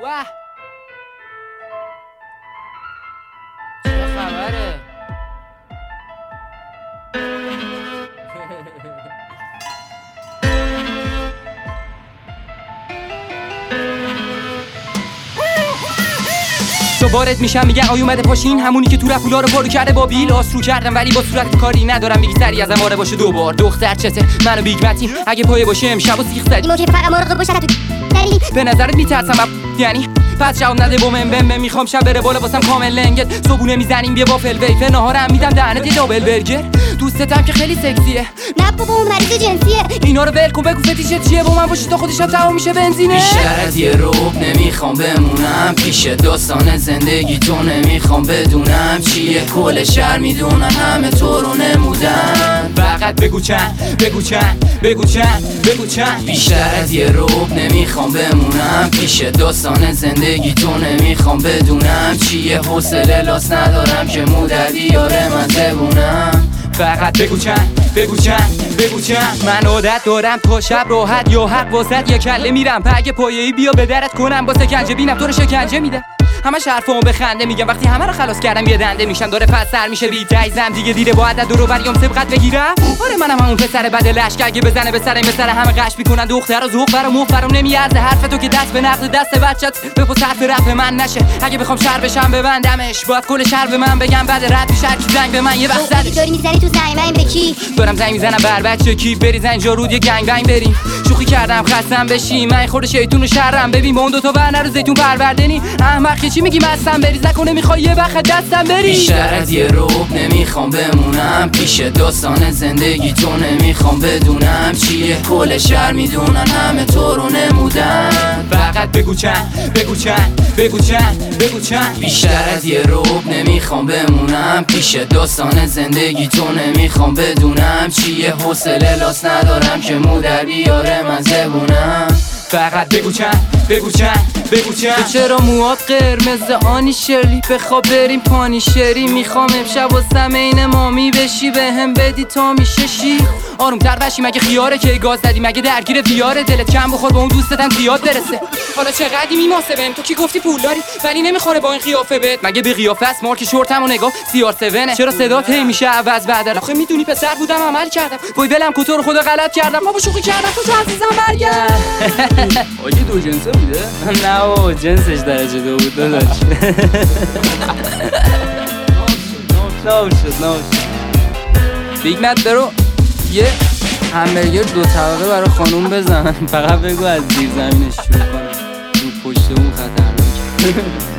چه خبره؟ دوبارت میشم میگن آی اومده پاشین، همونی که تو رفولا رو پارو کرده با بیل آسرو کردم ولی با صورت کاری ندارم. بگی سری ازم آره باشه دوبار دختر چته منو بیگ متین اگه پایه باشه امشب و سیخ زدی ما که فقط مراقب باشه تو دلیلی به نظرت میترسم یعنی پس جواب نده بومم بم میخوام شب بره بالا واسم کامل لنگت صبونه میزنیم بیا وافل ویفر نهارم میدم دهنت یه دابل برگر دوستتم که خیلی سکسیه نه بابا اون مریض جنسیه اینا رو ول کن بگو فتیشت چیه با من باشی تا خودش هم تمام میشه بنزینه بیشتر از یه روب نمیخوام بمونم پیش داستان زندگی تو نمیخوام بدونم چیه کل شهر میدونن همه تو رو نمودن فقط بگو چند بگو چند بگو چند بگو چند بیشتر از یه روب نمیخوام بمونم پیش داستان زندگی تو نمیخوام بدونم چیه حوصله لاس ندارم که مودردی یاره من زبونم فقط بگو چند بگو چند بگو چند من عادت دارم تا شب راحت یا حق واسط یه کله میرم پگه پایه‌ای بیا به درت کنم با سکنجه بینم تو رو شکنجه میده همش حرفامو بخنده میگم وقتی همه رو خلاص کردم یه دنده میشم داره پس سر میشه بی تایزم دیگه دیره با عدد رو بریام سبقت بگیرم آره منم همون پسر بد لشک اگه بزنه به سر مثل همه قش میکنن دختر و ذوق برام مخبرم نمیارزه حرف تو که دست به نقد دست بچت بپس حرف رپ من نشه اگه بخوام شهر بشم ببندمش باید کل شهر به من بگم بعد رد میشه کی زنگ به من یه وقت زدش داری میزنی تو زنگ من به کی دارم زنگ میزنم بر بچه کی بری زنگ جارود یه گنگ بنگ بریم شوخی کردم خستم بشی من خود شیطون و شرم ببین با اون دو تا ورنه رو زیتون پروردنی احمق که چی میگی مستم بریز نکنه میخوای یه وقت دستم بری بیشتر از یه روب نمیخوام بمونم پیش داستان زندگی تو نمیخوام بدونم چیه کل شهر میدونن همه تو رو نمودن فقط بگو چند بگو چند بگو چند بگو چند بیشتر از یه روب نمیخوام بمونم پیش داستان زندگی تو نمیخوام بدونم چیه حوصله لاس ندارم که مودر بیاره من زبونم فقط بگو چند بگو چند بگو چند چرا موات قرمز آنی شرلی بخواب بریم پانیشری میخوام امشب واسم عین مامی بشی بهم بدی تا میشه شی آروم تر بشی مگه خیاره که گاز زدی مگه درگیر دیاره دلت کم بخور با اون دوستتم زیاد برسه حالا چقدی میماسه بهم تو کی گفتی پول داری ولی نمیخوره با این قیافه بهت مگه به قیافه است مارک شورتمو نگاه CR7 چرا صدات هی میشه عوض بعد آخه میدونی پسر بودم عمل کردم وای ولم کتور خدا غلط کردم بابا شوخی کردم تو عزیزم برگرد آجی دو جنسه بوده؟ نه بابا جنسش درجه 2 بود داداش نوشد بیگمت برو یه همبرگر 2 طبقه برای خانوم بزن فقط بگو از زیر زمینش شروع کنم رو پشت اون خطرناک